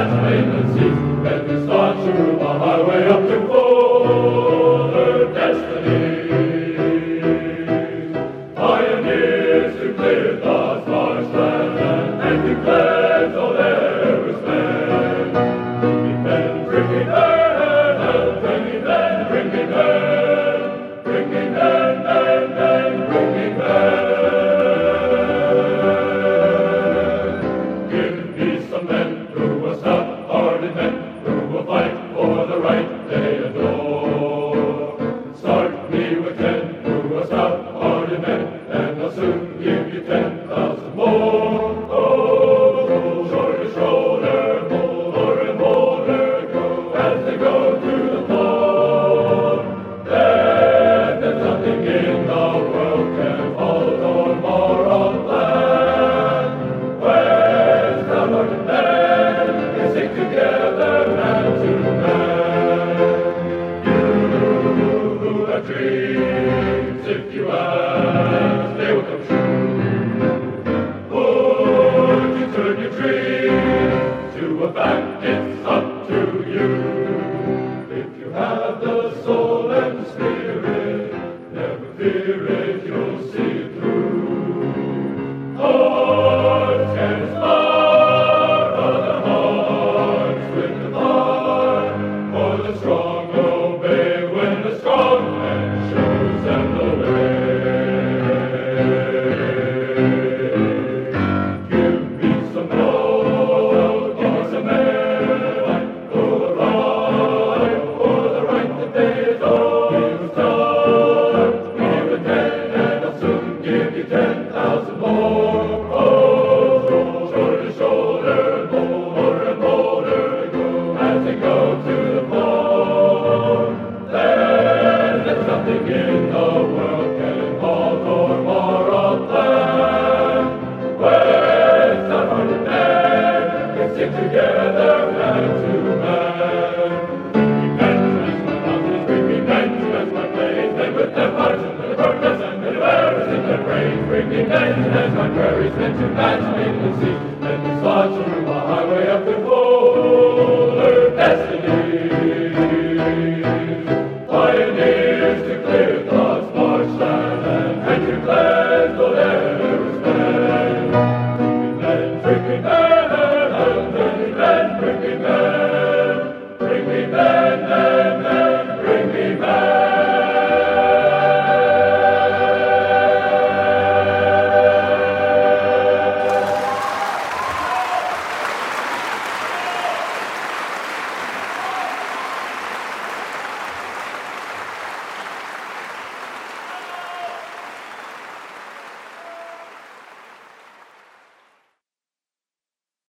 match maintenance seats. Then we start to move on our way up to fuller destinies. Pioneers who cleared the sparse land and declared all there was man. Bringing men, bringing men, bringing men, bringing men, bringing men, bringing men. Give me some men who will stout-hearted men who will fight for the right they adore. Start me with 10 who are stout-hearted men, and I'll soon give you 10,000 more. Oh, shoulder to shoulder, more and more go as they go to the floor. There's nothing in the world can hold or more on land. Where's the Lord men can sing together man to man? You who have dreams, if you ask, they will come true. Would you turn your dreams to a fact? It's up to you. If you have the soul and the spirit, never fear it, you'll see it through. Hearts can inspire other hearts with the fire, for the strong obey when the strong man shows them the way. Give me some gold, give me some men, for the right that they adore. Give us time, give it 10, and I'll soon give you 10,000 more. Oh, shoulder to shoulder, more and more go as they go to the floor. There's nothing in the world can hold or more on land. Where's the hearted man can stick together man to man? Bringing men to as my plains, men with their hearts and their purpose and their arrows in their brains. Bringing men as my prairies, men to match me in the sea.